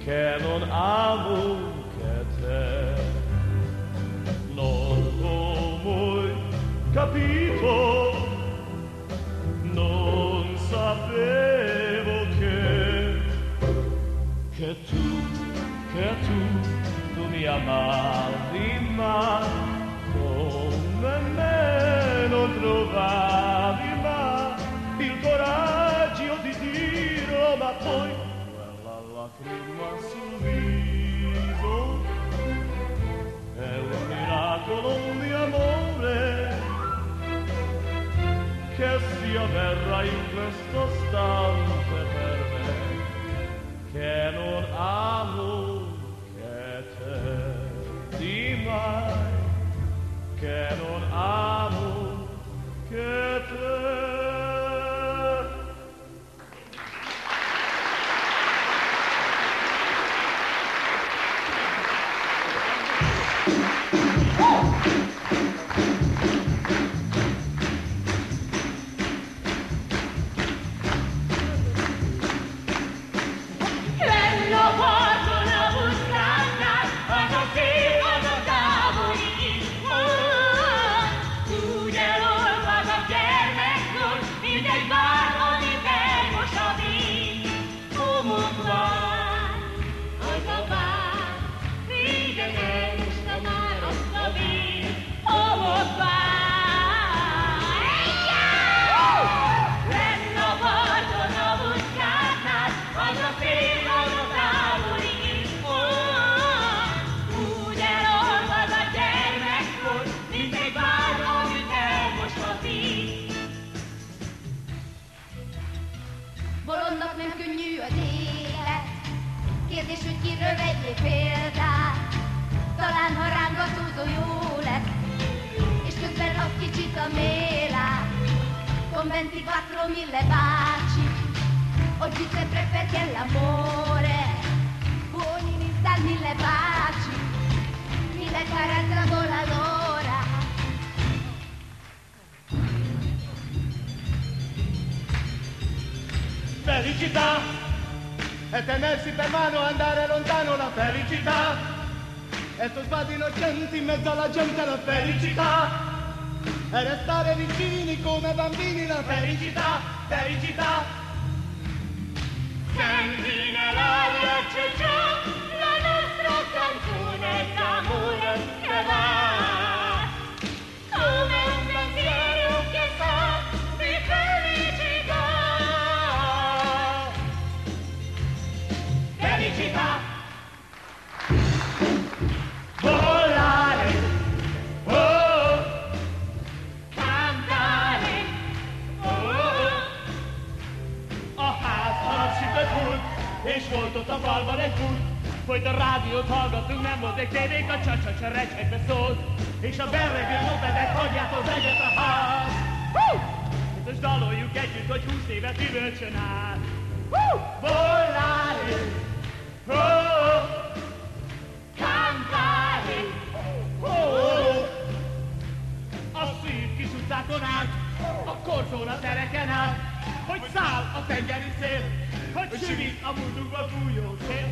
che non amo che te. Non ho mai capito, non sapevo che tu mi amavi, ma come me non trovavi mai il coraggio di dirlo, ma poi quella lacrima sul viso è un miracolo di amore che si avverrà in questo istante per me, che non amo che te, di mai, che non amo che te. Bolondnak nem könnyű az élet, kérdés, hogy kiről vegyél példát. Talán ha rángatózó jó lesz, és közben rab kicsit a mélát. Con 24.000 baci, oggi sempre perché l'amore. Buoni mi sta 1000 baci, 1000 care al tragola l'ora. Felicità è tenersi per mano, andare lontano, la felicità è sposare innocenti in mezzo alla gente, la felicità è restare vicini come bambini, la felicità, felicità. Senti nell'aria c'è già la nostra canzone d'amore che va come un pensiero che sa di felicità. Felicità. Volare, oh, Cantare, oh, a házban sütött és volt ott a falban egy kút. Folyt a rádiót hallgattunk, nem volt egy tévék, a csa-csa-csa recsegve szólt, és a berregő mopedek hagyják az egyet a ház. Most daloljuk együtt, hogy 20 évet üvölcsön át. Volare, oh, cantare, oh, a szűk kis utcákon át, a korzón a tereken át, hogy száll a tengeri szél, hogy süvít a múltunkba fújó szél.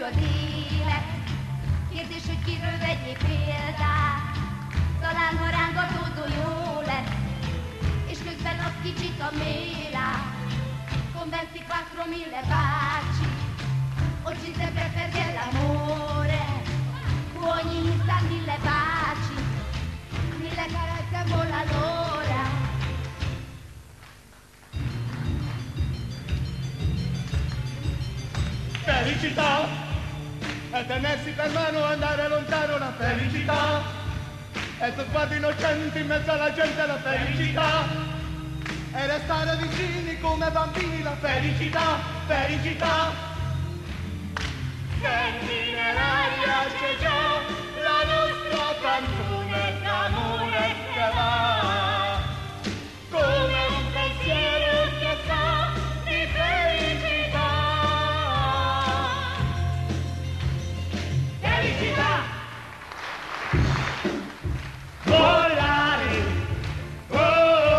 az élet. Kérdés, hogy kiről vegyél példát, talán ha rángatódó jó lesz, és közben az kicsit a mélát. Con 24.000 baci, oggi sempre perché l'amore, ogni istante 1000 baci, 1000 carezze vola l'ora. Felicità è tenersi per mano, andare lontano, la felicità è tuo sguardo innocente in mezzo alla gente, la felicità è restare vicini come bambini, la felicità, felicità. Senti nell'aria c'è già la nostra canzone d'amore che va, come un pensiero che sa di felicità. Felicità! Volare! Oh!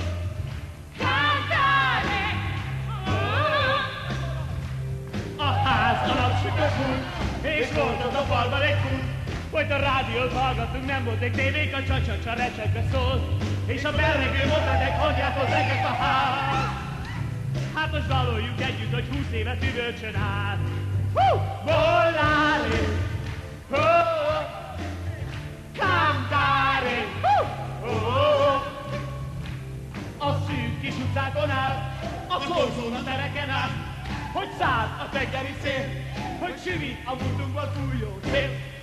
Cantare! Oh! A ház alap sütös és volt a falban egy kút. Folyt a rádiót hallgattunk, nem volt egy tévék, a csa-csa-csa recsetbe szólt. És a berregő mondták, hagyját hozzák ezt a ház. Hát most daloljuk együtt, hogy 20 évet üvölcsön át. Volare! Oh! Cantare! Oh! A szűk kis utcákon át, a szorzón a tereken át, hogy száll a tengeri szél, hogy süvít a múltunkban fújó szél.